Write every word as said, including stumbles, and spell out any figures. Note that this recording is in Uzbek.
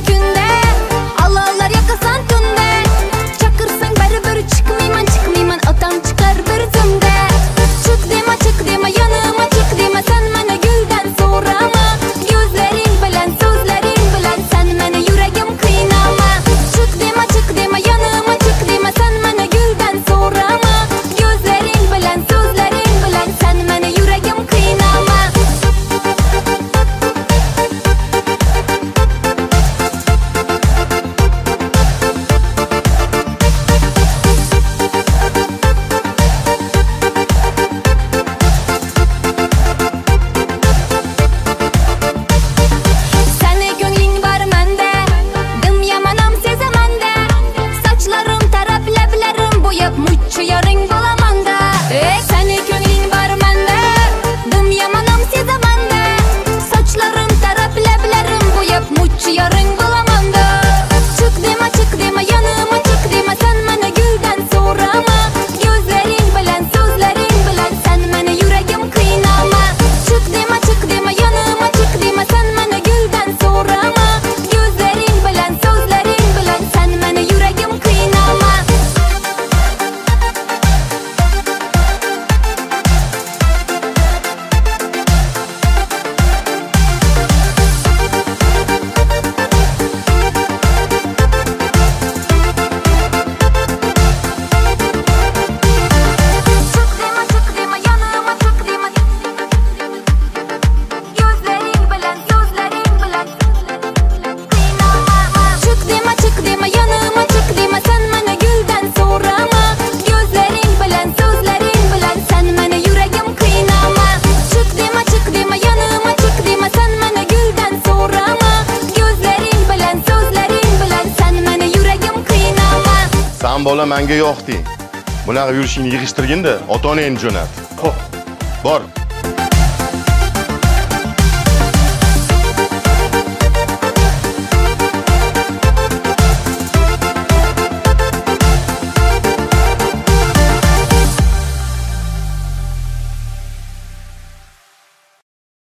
kunda, alovlar yoqasan tunda. Chaqirsang baribir chiqmayman, chiqmayman, otam chiqar bir zumda. Chiq dema, chiq dema, yonima chiq dema, sen meni guldan so'rama. Ko'zlaring bilan, so'zlaring bilan sen meni yuragim qiynama. Chiq dema, chiq dema, yonima chiq dema, sen meni guldan so'rama. Ko'zlaring bilan, so'zlaring bilan sen meni yuragim qiynama. Seni ko'ngling bor menda, dim yamanam sezamanda. Sochlarim tarab, lablarim bo'yab, muchchi yoring bo'lamanda. Ey, seni ko'ngling bor menda, dim yamanam sezamanda. Sochlarim tarab, lablarim bo'yab, muchchi yoring bo'lamanda. Chiq dema, chiq dema, yonima chiq dema, sen meni guldan so'rama. Ko'zlaring bilan, so'zlaring bilan sen meni yuragim qiynama. Chiq dema, chiq dema, yonima chiq dema, sen meni guldan so'rama. Ko'zlaring bilan, so'zlaring bilan sen meni yuragim qiynama. Chiq dema, chiq dema, yonima chiq dema. Ko'zlaring bilan, so'zlaring bilan qiynama. Chiq dema, chiq dema, yonima chiq dema, sen meni guldan so'rama. Ko'zlaring bilan, so'zlaring bilan sen meni yuragim qiynama. Chiq dema, chiq dema, yonima chiq dema, sen meni guldan so'rama. Ko'zlaring bilan, so'zlaring bilan sen meni yuragim qiynama. Sen bola menga yo'qding. Bunaqa yurishingni yig'ishtirgin-da, ota-onangni jo'nat. Xo'p. Bor.